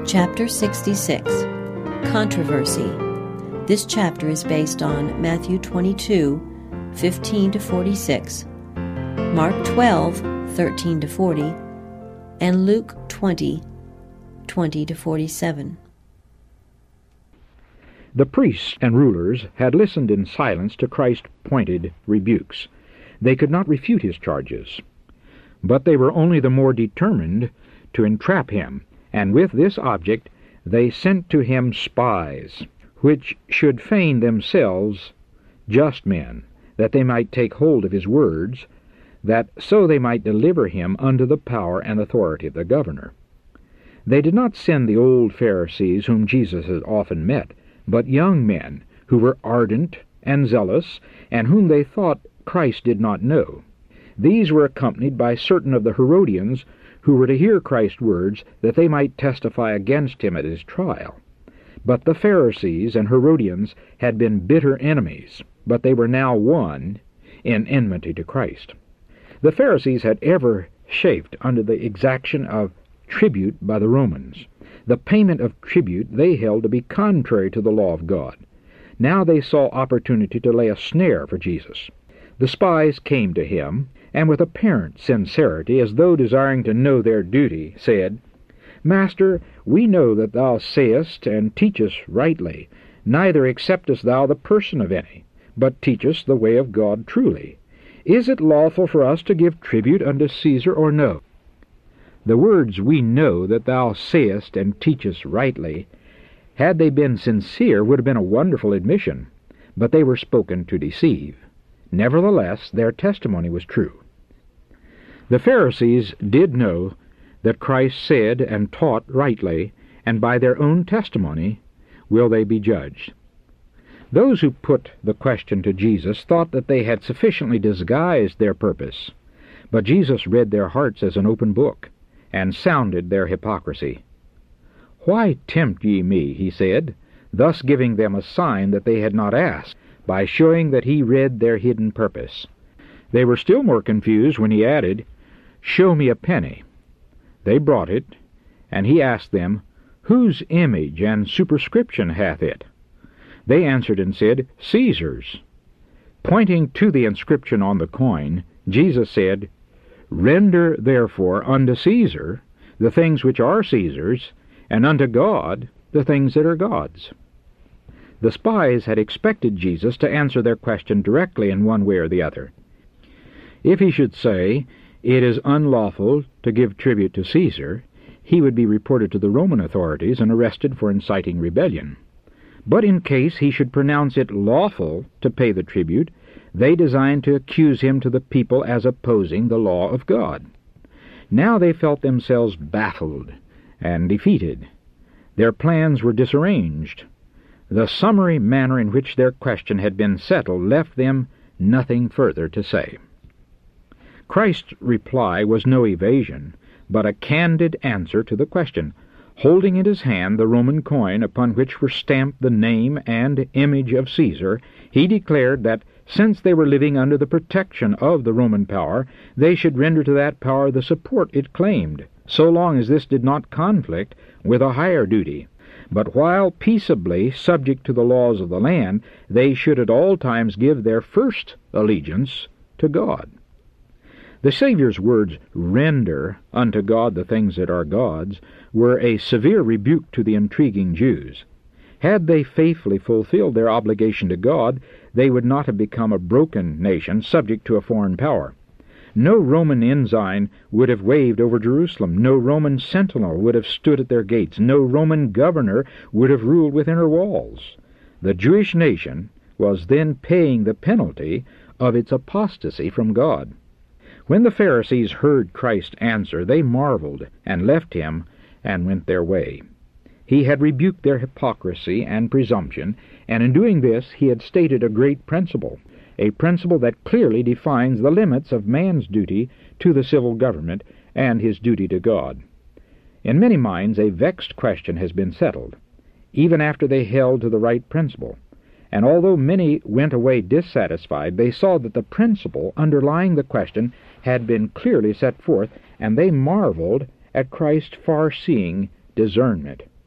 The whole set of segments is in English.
Chapter 66, Controversy. This chapter is based on Matthew 22, 15-46, Mark 12, 13-40, and Luke 20, 20-47. The priests and rulers had listened in silence to Christ's pointed rebukes. They could not refute his charges, but they were only the more determined to entrap him, and with this object they sent to him spies, which should feign themselves just men, that they might take hold of his words, that so they might deliver him unto the power and authority of the governor. They did not send the old Pharisees whom Jesus had often met, but young men who were ardent and zealous, and whom they thought Christ did not know. These were accompanied by certain of the Herodians, who were to hear Christ's words, that they might testify against him at his trial. But the Pharisees and Herodians had been bitter enemies, but they were now one in enmity to Christ. The Pharisees had ever chafed under the exaction of tribute by the Romans. The payment of tribute they held to be contrary to the law of God. Now they saw opportunity to lay a snare for Jesus. The spies came to him, and with apparent sincerity, as though desiring to know their duty, said, Master, we know that thou sayest and teachest rightly, neither acceptest thou the person of any, but teachest the way of God truly. Is it lawful for us to give tribute unto Caesar, or no? The words, we know that thou sayest and teachest rightly, had they been sincere, would have been a wonderful admission, but they were spoken to deceive. Nevertheless, their testimony was true. The Pharisees did know that Christ said and taught rightly, and by their own testimony will they be judged. Those who put the question to Jesus thought that they had sufficiently disguised their purpose, but Jesus read their hearts as an open book, and sounded their hypocrisy. Why tempt ye me, he said, thus giving them a sign that they had not asked, by showing that he read their hidden purpose. They were still more confused when he added, Show me a penny. They brought it, and he asked them, Whose image and superscription hath it? They answered and said, Caesar's. Pointing to the inscription on the coin, Jesus said, Render therefore unto Caesar the things which are Caesar's, and unto God the things that are God's. The spies had expected Jesus to answer their question directly in one way or the other. If he should say, It is unlawful to give tribute to Caesar, he would be reported to the Roman authorities and arrested for inciting rebellion. But in case he should pronounce it lawful to pay the tribute, they designed to accuse him to the people as opposing the law of God. Now they felt themselves baffled and defeated. Their plans were disarranged. The summary manner in which their question had been settled left them nothing further to say. Christ's reply was no evasion, but a candid answer to the question. Holding in his hand the Roman coin upon which were stamped the name and image of Caesar, he declared that since they were living under the protection of the Roman power, they should render to that power the support it claimed, so long as this did not conflict with a higher duty. But while peaceably subject to the laws of the land, they should at all times give their first allegiance to God. The Savior's words, Render unto God the things that are God's, were a severe rebuke to the intriguing Jews. Had they faithfully fulfilled their obligation to God, they would not have become a broken nation subject to a foreign power. No Roman ensign would have waved over Jerusalem. No Roman sentinel would have stood at their gates. No Roman governor would have ruled within her walls. The Jewish nation was then paying the penalty of its apostasy from God. When the Pharisees heard Christ's answer, they marveled and left him and went their way. He had rebuked their hypocrisy and presumption, and in doing this he had stated a great principle, a principle that clearly defines the limits of man's duty to the civil government and his duty to God. In many minds a vexed question has been settled, even after they held to the right principle, and although many went away dissatisfied, they saw that the principle underlying the question had been clearly set forth, and they marveled at Christ's far-seeing discernment.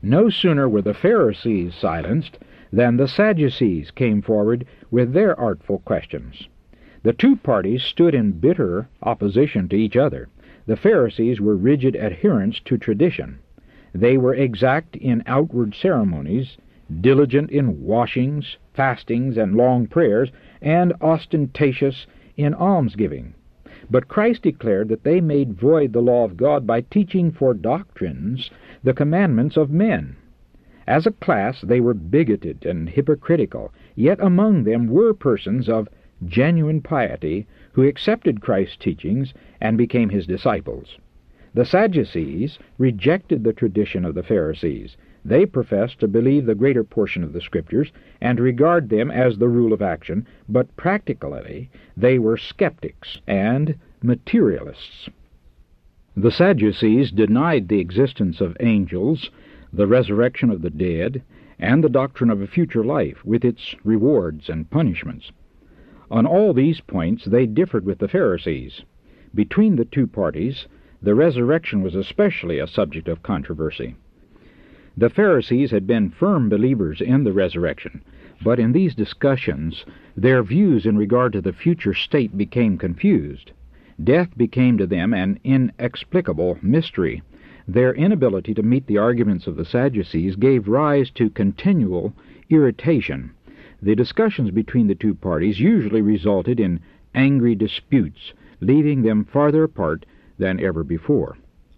No sooner were the Pharisees silenced than the Sadducees came forward with their artful questions. The two parties stood in bitter opposition to each other. The Pharisees were rigid adherents to tradition. They were exact in outward ceremonies, diligent in washings, fastings, and long prayers, and ostentatious in almsgiving. But Christ declared that they made void the law of God by teaching for doctrines the commandments of men. As a class they were bigoted and hypocritical, yet among them were persons of genuine piety who accepted Christ's teachings and became his disciples. The Sadducees rejected the tradition of the Pharisees. They professed to believe the greater portion of the Scriptures and regard them as the rule of action, but practically they were skeptics and materialists. The Sadducees denied the existence of angels, the resurrection of the dead, and the doctrine of a future life with its rewards and punishments. On all these points they differed with the Pharisees. Between the two parties, the resurrection was especially a subject of controversy. The Pharisees had been firm believers in the resurrection, but in these discussions their views in regard to the future state became confused. Death became to them an inexplicable mystery. Their inability to meet the arguments of the Sadducees gave rise to continual irritation. The discussions between the two parties usually resulted in angry disputes, leaving them farther apart than ever before.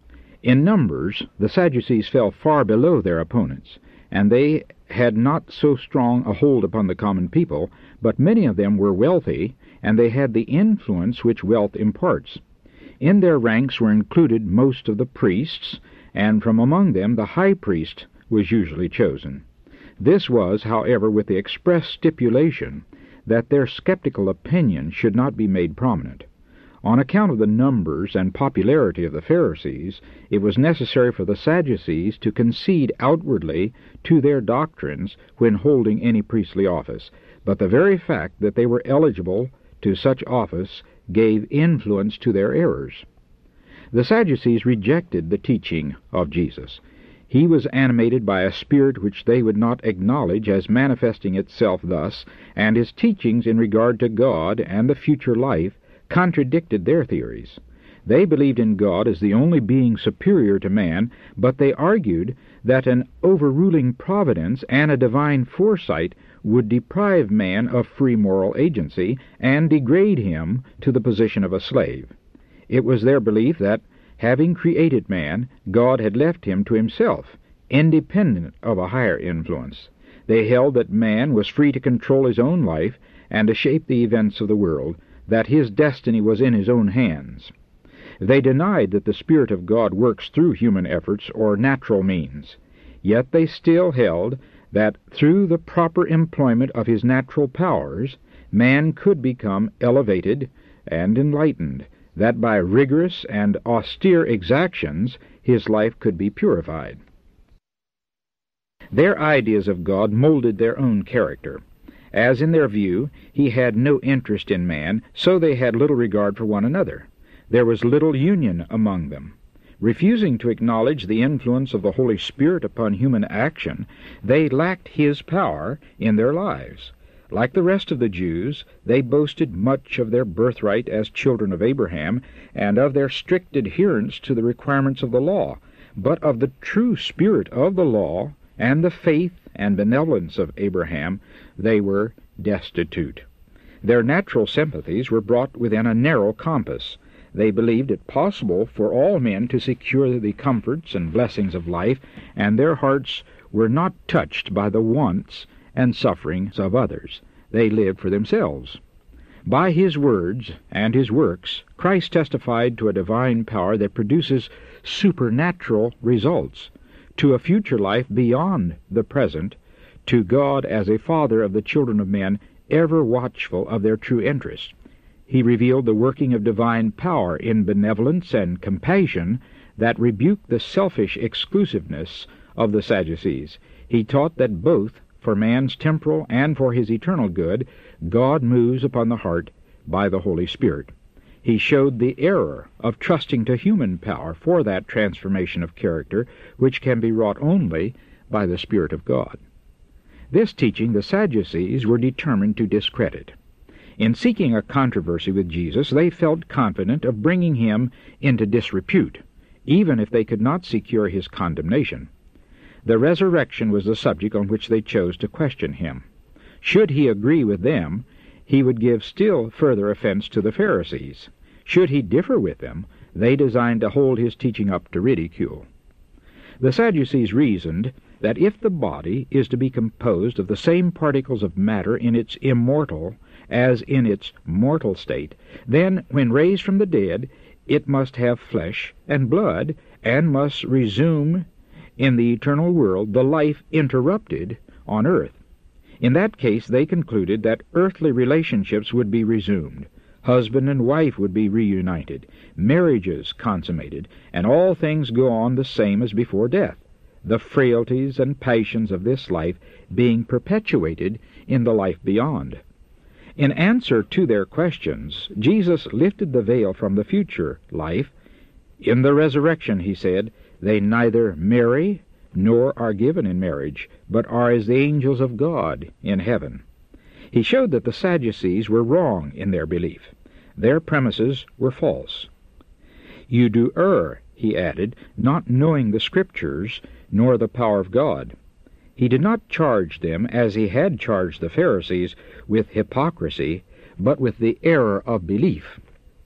In numbers, the Sadducees fell far below their opponents, and they had not so strong a hold upon the common people, but many of them were wealthy, and they had the influence which wealth imparts. In their ranks were included most of the priests, and from among them the high priest was usually chosen. This was, however, with the express stipulation that their skeptical opinion should not be made prominent. On account of the numbers and popularity of the Pharisees, it was necessary for the Sadducees to concede outwardly to their doctrines when holding any priestly office, but the very fact that they were eligible to such office gave influence to their errors. The Sadducees rejected the teaching of Jesus. He was animated by a spirit which they would not acknowledge as manifesting itself thus, and his teachings in regard to God and the future life contradicted their theories. They believed in God as the only being superior to man, but they argued that an overruling providence and a divine foresight would deprive man of free moral agency and degrade him to the position of a slave. It was their belief that, having created man, God had left him to himself, independent of a higher influence. They held that man was free to control his own life and to shape the events of the world, that his destiny was in his own hands. They denied that the Spirit of God works through human efforts or natural means, yet they still held that through the proper employment of his natural powers, man could become elevated and enlightened, that by rigorous and austere exactions his life could be purified. Their ideas of God molded their own character. As in their view he had no interest in man, so they had little regard for one another. There was little union among them. Refusing to acknowledge the influence of the Holy Spirit upon human action, they lacked his power in their lives. Like the rest of the Jews, they boasted much of their birthright as children of Abraham, and of their strict adherence to the requirements of the law, but of the true spirit of the law and the faith and benevolence of Abraham they were destitute. Their natural sympathies were brought within a narrow compass. They believed it possible for all men to secure the comforts and blessings of life, and their hearts were not touched by the wants and sufferings of others. They lived for themselves. By his words and his works, Christ testified to a divine power that produces supernatural results, to a future life beyond the present, to God as a Father of the children of men, ever watchful of their true interest. He revealed the working of divine power in benevolence and compassion that rebuked the selfish exclusiveness of the Sadducees. He taught that both for man's temporal and for his eternal good, God moves upon the heart by the Holy Spirit. He showed the error of trusting to human power for that transformation of character which can be wrought only by the Spirit of God. This teaching the Sadducees were determined to discredit. In seeking a controversy with Jesus, they felt confident of bringing him into disrepute, even if they could not secure his condemnation. The resurrection was the subject on which they chose to question him. Should he agree with them, he would give still further offense to the Pharisees. Should he differ with them, they designed to hold his teaching up to ridicule. The Sadducees reasoned that if the body is to be composed of the same particles of matter in its immortal as in its mortal state, then, when raised from the dead, it must have flesh and blood, and must resume in the eternal world the life interrupted on earth. In that case, they concluded that earthly relationships would be resumed, husband and wife would be reunited, marriages consummated, and all things go on the same as before death, the frailties and passions of this life being perpetuated in the life beyond. In answer to their questions, Jesus lifted the veil from the future life. In the resurrection, he said, they neither marry nor are given in marriage, but are as the angels of God in heaven. He showed that the Sadducees were wrong in their belief. Their premises were false. You do err, he added, not knowing the Scriptures nor the power of God. He did not charge them, as he had charged the Pharisees, with hypocrisy, but with the error of belief.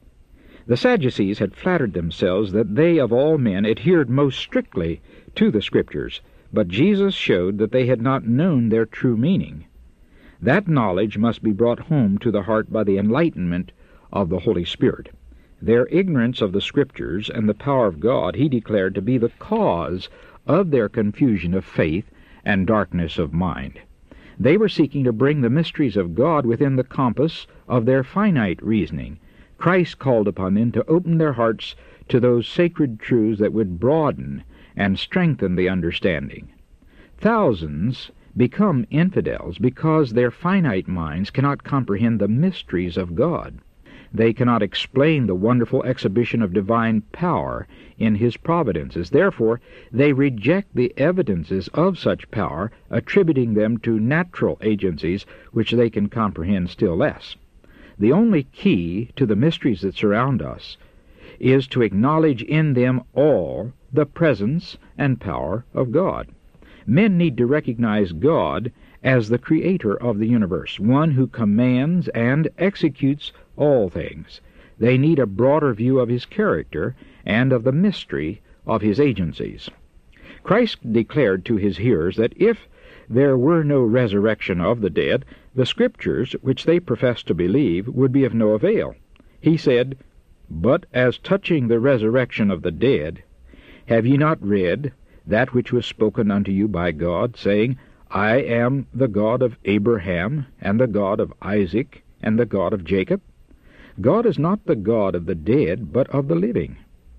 The Sadducees had flattered themselves that they of all men adhered most strictly to the Scriptures, but Jesus showed that they had not known their true meaning. That knowledge must be brought home to the heart by the enlightenment of the Holy Spirit. Their ignorance of the Scriptures and the power of God he declared to be the cause of their confusion of faith and darkness of mind. They were seeking to bring the mysteries of God within the compass of their finite reasoning. Christ called upon them to open their hearts to those sacred truths that would broaden and strengthen the understanding. Thousands become infidels because their finite minds cannot comprehend the mysteries of God. They cannot explain the wonderful exhibition of divine power in His providences. Therefore, they reject the evidences of such power, attributing them to natural agencies which they can comprehend still less. The only key to the mysteries that surround us is to acknowledge in them all the presence and power of God. Men need to recognize God as the creator of the universe, one who commands and executes all things. They need a broader view of His character and of the mystery of His agencies. Christ declared to His hearers that if there were no resurrection of the dead, the Scriptures, which they professed to believe, would be of no avail. He said, "But as touching the resurrection of the dead, have ye not read that which was spoken unto you by God, saying, I am the God of Abraham, and the God of Isaac, and the God of Jacob? God is not the God of the dead, but of the living.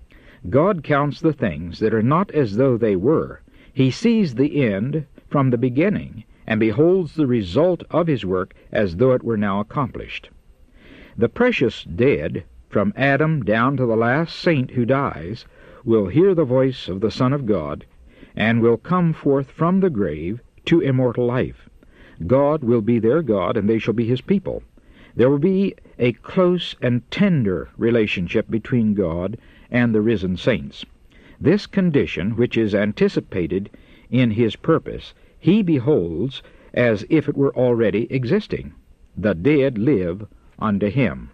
God counts the things that are not as though they were. He sees the end from the beginning, and beholds the result of His work as though it were now accomplished." The precious dead, from Adam down to the last saint who dies, will hear the voice of the Son of God, and will come forth from the grave to immortal life. God will be their God, and they shall be His people. There will be a close and tender relationship between God and the risen saints. This condition, which is anticipated in His purpose, He beholds as if it were already existing. The dead live unto Him.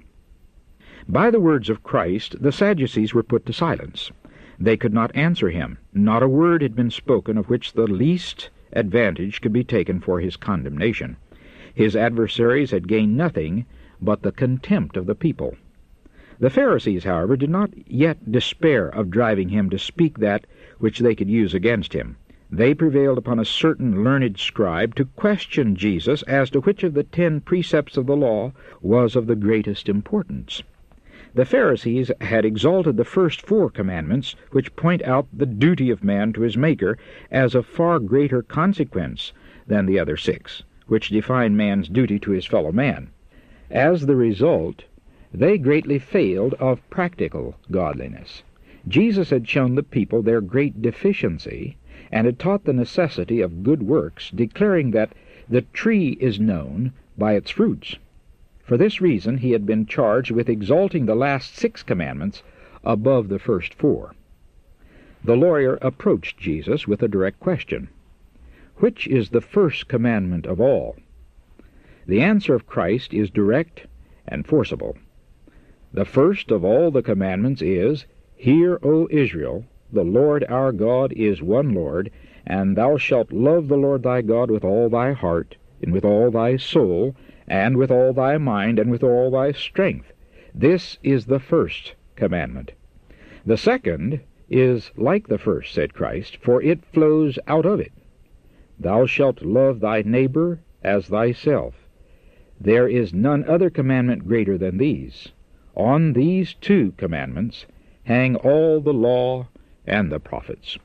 By the words of Christ, the Sadducees were put to silence. They could not answer Him. Not a word had been spoken of which the least advantage could be taken for His condemnation. His adversaries had gained nothing but the contempt of the people. The Pharisees, however, did not yet despair of driving Him to speak that which they could use against Him. They prevailed upon a certain learned scribe to question Jesus as to which of the 10 precepts of the law was of the greatest importance. The Pharisees had exalted the first 4 commandments, which point out the duty of man to his Maker, as of far greater consequence than the other 6, which define man's duty to his fellow man. As the result, they greatly failed of practical godliness. Jesus had shown the people their great deficiency, and had taught the necessity of good works, declaring that the tree is known by its fruits. For this reason he had been charged with exalting the last 6 commandments above the first 4. The lawyer approached Jesus with a direct question: "Which is the first commandment of all?" The answer of Christ is direct and forcible. The first of all the commandments is, "Hear, O Israel, the Lord our God is one Lord, and thou shalt love the Lord thy God with all thy heart, and with all thy soul, and with all thy mind, and with all thy strength. This is the first commandment. The second is like the first," said Christ, "for it flows out of it. Thou shalt love thy neighbor as thyself. There is none other commandment greater than these. On these 2 commandments hang all the law and the prophets."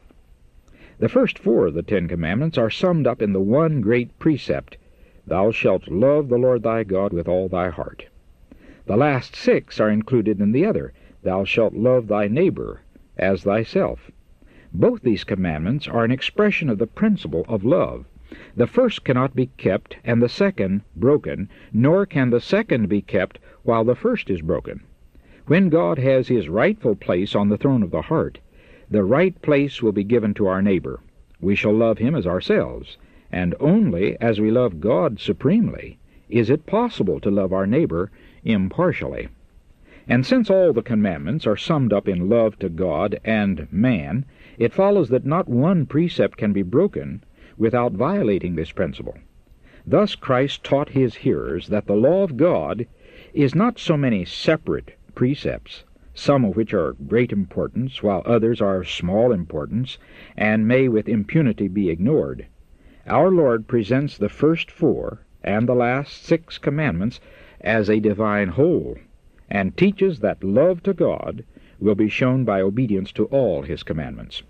The first 4 of the 10 commandments are summed up in the one great precept: "Thou shalt love the Lord thy God with all thy heart." The last 6 are included in the other: "Thou shalt love thy neighbor as thyself." Both these commandments are an expression of the principle of love. The first cannot be kept and the second broken, nor can the second be kept while the first is broken. When God has his rightful place on the throne of the heart, the right place will be given to our neighbor. We shall love him as ourselves, and only as we love God supremely is it possible to love our neighbor impartially. And since all the commandments are summed up in love to God and man, it follows that not one precept can be broken without violating this principle. Thus Christ taught his hearers that the law of God is not so many separate precepts, some of which are of great importance, while others are of small importance, and may with impunity be ignored. Our Lord presents the first 4 and the last 6 commandments as a divine whole, and teaches that love to God will be shown by obedience to all his commandments.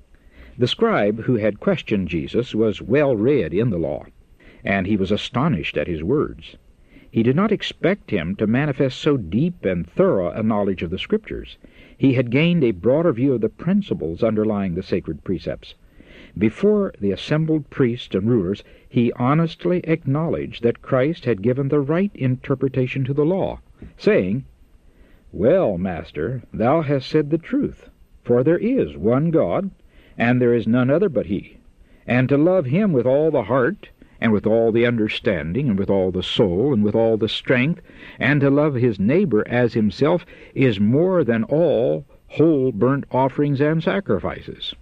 The scribe who had questioned Jesus was well read in the law, and he was astonished at his words. He did not expect him to manifest so deep and thorough a knowledge of the Scriptures. He had gained a broader view of the principles underlying the sacred precepts. Before the assembled priests and rulers, he honestly acknowledged that Christ had given the right interpretation to the law, saying, "Well, Master, thou hast said the truth, for there is one God, and there is none other but he, and to love him with all the heart, and with all the understanding, and with all the soul, and with all the strength, and to love his neighbor as himself is more than all whole burnt offerings and sacrifices."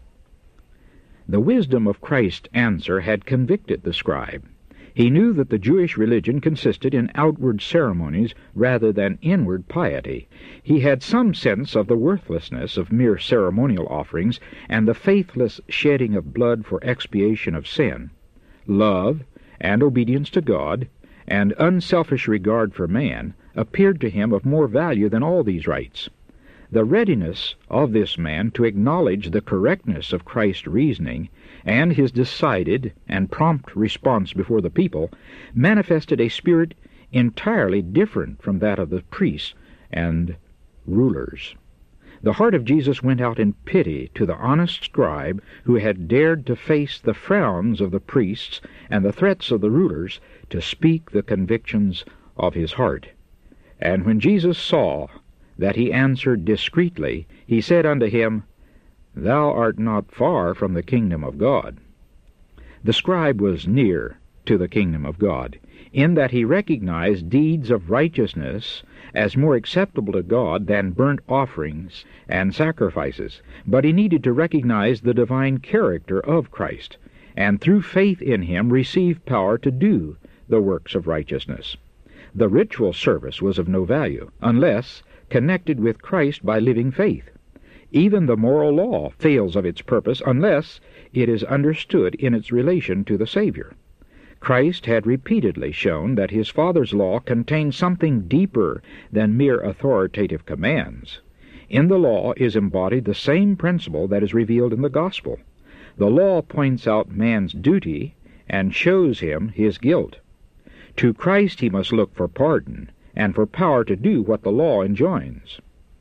The wisdom of Christ's answer had convicted the scribe. He knew that the Jewish religion consisted in outward ceremonies rather than inward piety. He had some sense of the worthlessness of mere ceremonial offerings and the faithless shedding of blood for expiation of sin. Love and obedience to God and unselfish regard for man appeared to him of more value than all these rites. The readiness of this man to acknowledge the correctness of Christ's reasoning and his decided and prompt response before the people manifested a spirit entirely different from that of the priests and rulers. The heart of Jesus went out in pity to the honest scribe who had dared to face the frowns of the priests and the threats of the rulers to speak the convictions of his heart. And when Jesus saw that he answered discreetly, he said unto him, "Thou art not far from the kingdom of God." The scribe was near to the kingdom of God, in that he recognized deeds of righteousness as more acceptable to God than burnt offerings and sacrifices. But he needed to recognize the divine character of Christ, and through faith in him receive power to do the works of righteousness. The ritual service was of no value, unless connected with Christ by living faith. Even the moral law fails of its purpose unless it is understood in its relation to the Savior. Christ had repeatedly shown that his Father's law contained something deeper than mere authoritative commands. In the law is embodied the same principle that is revealed in the gospel. The law points out man's duty and shows him his guilt. To Christ he must look for pardon and for power to do what the law enjoins.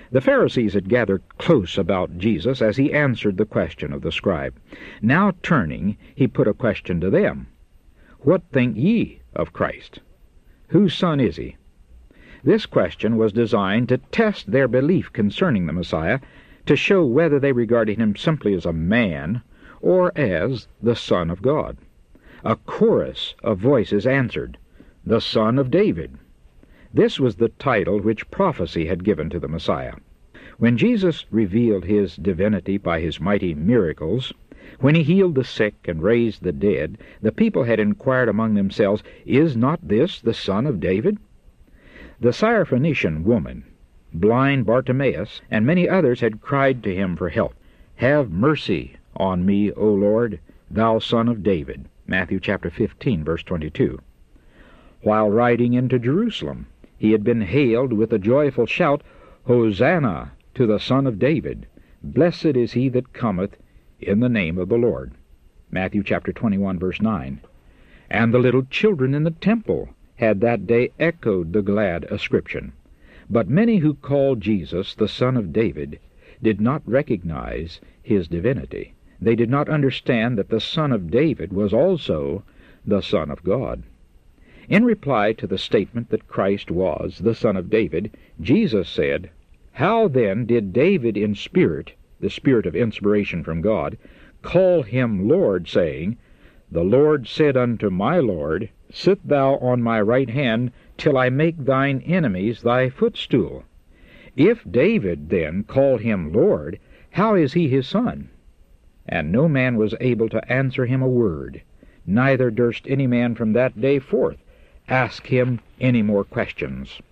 The Pharisees had gathered close about Jesus as he answered the question of the scribe. Now turning, he put a question to them. What think ye of Christ? Whose son is he? This question was designed to test their belief concerning the Messiah, to show whether they regarded him simply as a man or as the Son of God. A chorus of voices answered, "The Son of David." This was the title which prophecy had given to the Messiah. When Jesus revealed his divinity by his mighty miracles, when he healed the sick and raised the dead, the people had inquired among themselves, "Is not this the Son of David?" The Syrophoenician woman, blind Bartimaeus, and many others had cried to him for help. "Have mercy on me, O Lord, thou Son of David." Matthew chapter 15, verse 22. While riding into Jerusalem, he had been hailed with a joyful shout, "Hosanna to the Son of David! Blessed is he that cometh in the name of the Lord." Matthew chapter 21, verse 9. And the little children in the temple had that day echoed the glad ascription. But many who called Jesus the Son of David did not recognize his divinity. They did not understand that the Son of David was also the Son of God. In reply to the statement that Christ was the Son of David, Jesus said, "How then did David in spirit, the spirit of inspiration from God, call him Lord, saying, The Lord said unto my Lord, Sit thou on my right hand, till I make thine enemies thy footstool? If David then called him Lord, how is he his son?" And no man was able to answer him a word, neither durst any man from that day forth ask him any more questions.